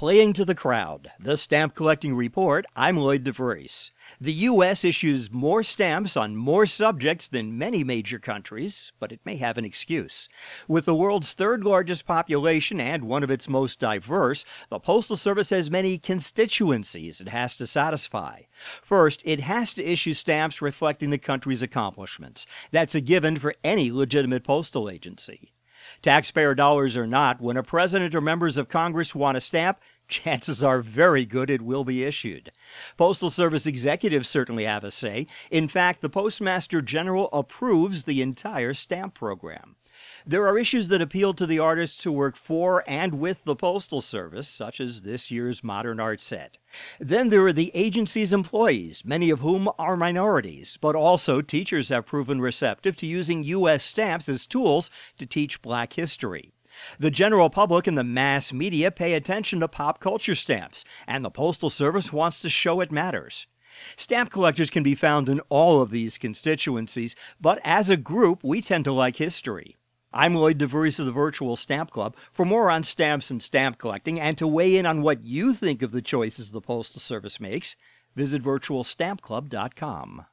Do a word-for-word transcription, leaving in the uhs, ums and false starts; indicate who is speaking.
Speaker 1: Playing to the crowd, the Stamp Collecting Report. I'm Lloyd DeVries. The U S issues more stamps on more subjects than many major countries, but it may have an excuse. With the world's third largest population and one of its most diverse, the Postal Service has many constituencies it has to satisfy. First, it has to issue stamps reflecting the country's accomplishments. That's a given for any legitimate postal agency. Taxpayer dollars or not, when a president or members of Congress want a stamp, chances are very good it will be issued. Postal Service executives certainly have a say. In fact, the Postmaster General approves the entire stamp program. There are issues that appeal to the artists who work for and with the Postal Service, such as this year's Modern Art set. Then there are the agency's employees, many of whom are minorities, but also teachers have proven receptive to using U S stamps as tools to teach Black history. The general public and the mass media pay attention to pop culture stamps, and the Postal Service wants to show it matters. Stamp collectors can be found in all of these constituencies, but as a group, we tend to like history. I'm Lloyd DeVries of the Virtual Stamp Club. For more on stamps and stamp collecting, and to weigh in on what you think of the choices the Postal Service makes, visit virtual stamp club dot com.